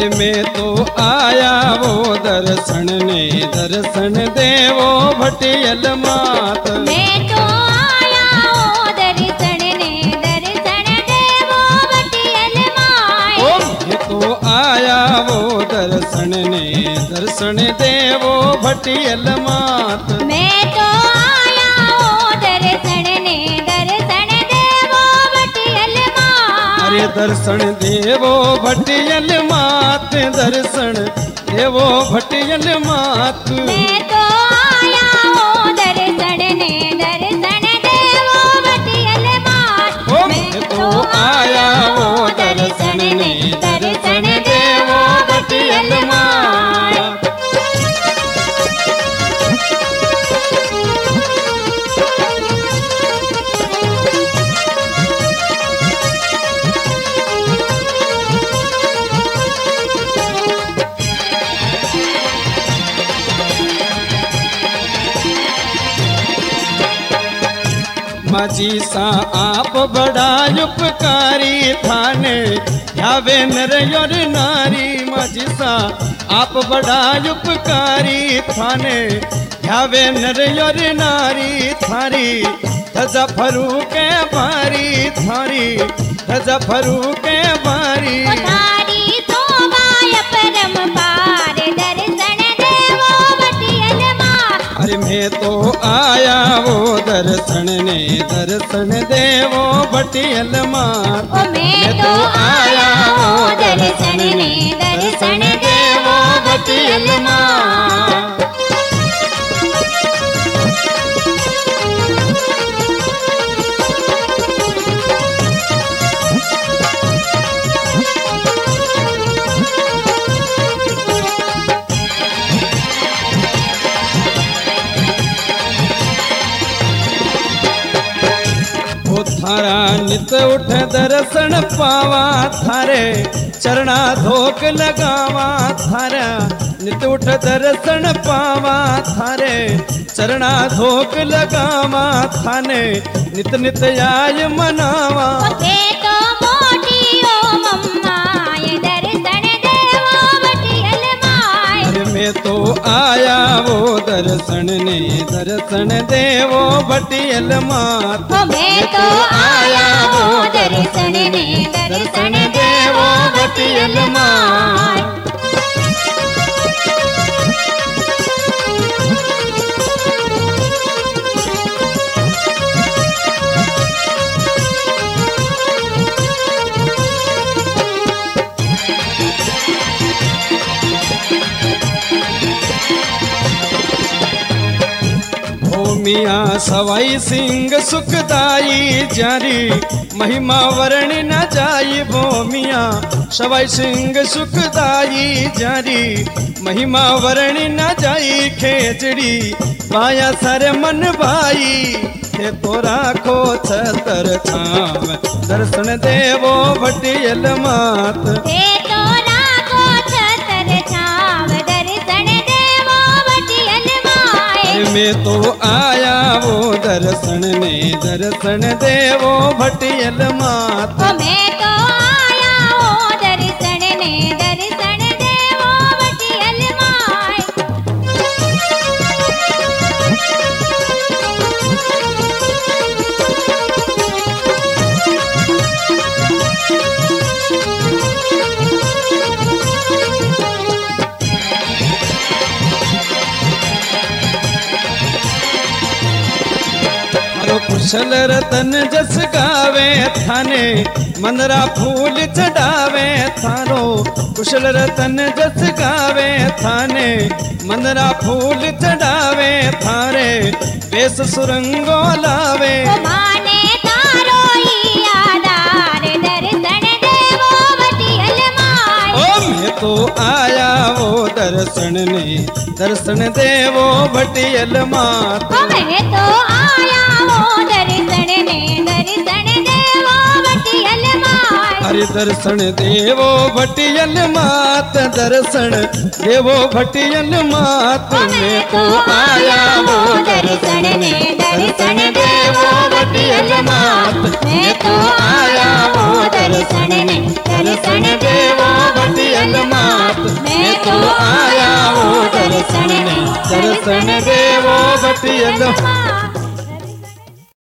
अरे मैं तो आया वो दर्शन ने दर्शन देवो भटियल मात। मैं तो आया वो दर्शन ने दर्शन देवो भटियल मात। ओ मैं तो आया वो दर्शन ने दर्शन देवो भटियल मात। मैं तो आया वो दर्शन ने दर्शन देवो भटियल मात। अरे दर्शन देवो भटियल मात, दर्शन देवो भटियल मात। मैं तो आया वो दर्शन ने दर्शन देवो भटियल मात। ओ मैं तो आया वो दर्शन ने दर्शन देवो भटियल मात। माझी सा आप बड़ा उपकारी थाने ध्यावे नर और नारी। माझी सा आप बड़ा उपकारी थाने ध्यावे नर और नारी। थारी धजा फरू के बारी, थारी धजा फरू के बारी। थारी शोभाय परम पार दर्शन देवो भटियल मात। अरे मैं तो आया वो दर्शन ने दर्शन देवो भटियल मात। मैं तो आया वो दर्शन ने दर्शन देवो भटियल मात। थारा नित उठ दर्शन पावा, थारे चरणा धोक लगावा। थारा नित उठ दर्शन पावा, थारे चरणा धोक लगावा। थाने नित नित आय मनावा। तो मोटी ओ मम्मा ये दर्शन देवो भटियल मात। अरे मैं तो आया वो दर्शन ने दर्शन देवो भटियल मात। मैं तो आया वो दर्शन ने दर्शन देवो भटियल मात। मियाँ सवाई सिंह सुखदाई जारी महिमा वर्णि न जाई। वो मियाँ सवाई सिंह सुखदाई जारी महिमा वर्णि न जाई। खेचड़ी पाया सर मन भाई थे तो राखो छतर छाव दर्शन देवो भटियल मात। तो राखो छतर छाव दर्शन देवो भटियल मात। मैं तो आया वो दर्शन ने दर्शन देवो भटियल मात। मैं तो आया वो दर्शन ने दर्शन देवो भटियल मात। कुशल रतन जस गावे थाने मंदरा फूल चढ़ावे। थारो कुशल रतन जस गावे थाने मंदरा फूल चढ़ावे। थारे बेस सुरंगो लावे। माने तारो ही आधार दर्शन देवो भटियल मात। ओ मैं तो आया वो दर्शन ने दर्शन देवो भटियल मात। मैं तो आया वो दर्शन ने दर्शन देवो भटियल मात। अरे दर्शन देवो भटियल मात, दर्शन देवो भटियल मात। मैं तो आया वो दर्शन ने दर्शन देवो भटियल मात। मैं तो आया वो दर्शन ने दर्शन देवो भटियल मात। मात में तो आया वो दर्शन ने दर्शन दे वो भटियन